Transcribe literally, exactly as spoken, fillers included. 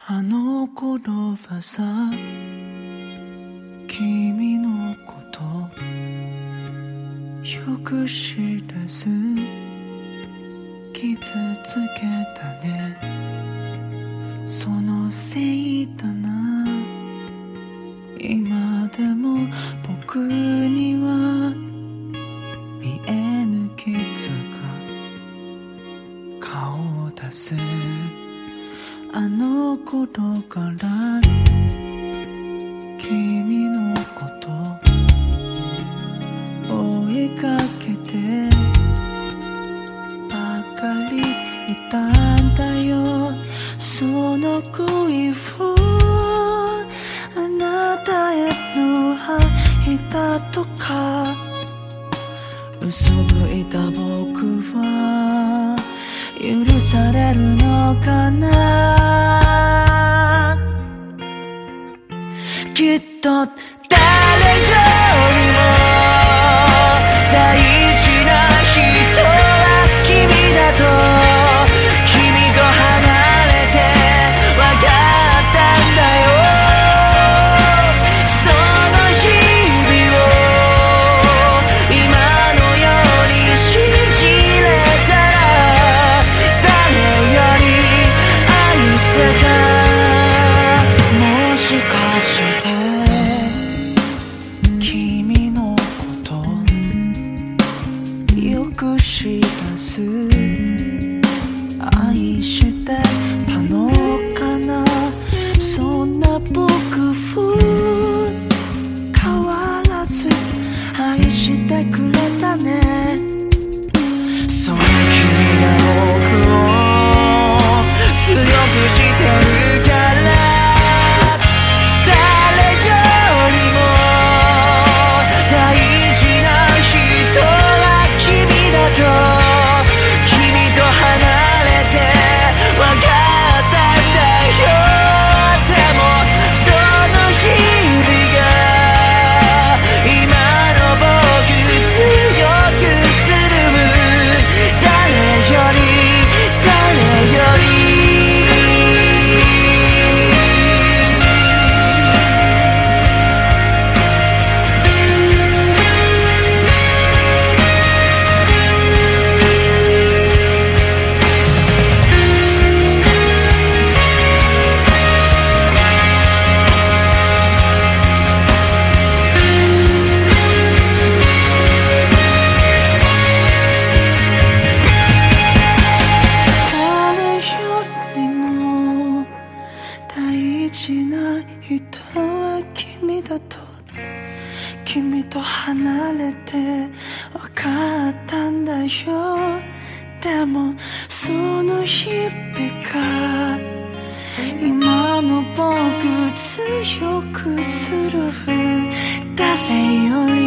あの頃はさ、君のことよく知らず傷つけたね。そのせいだな、今でも僕には見えぬ傷が顔を出す。あの頃から君のこと追いかけてばかりいたんだよ。その恋をあなたへの愛だとか嘘吹いた僕は許されるのかな。きっと誰よりも大事な人は君だと、君と離れて分かったんだよ。その日々を今のように信じれたら誰より愛せた。もしかして君のことよく知らず愛してたのかな。そんな僕を変わらず愛してくれたね。その君が僕を強くしてるから人は君だと、君と離れて分かったんだよ。でもその日々が今の僕強くする。誰より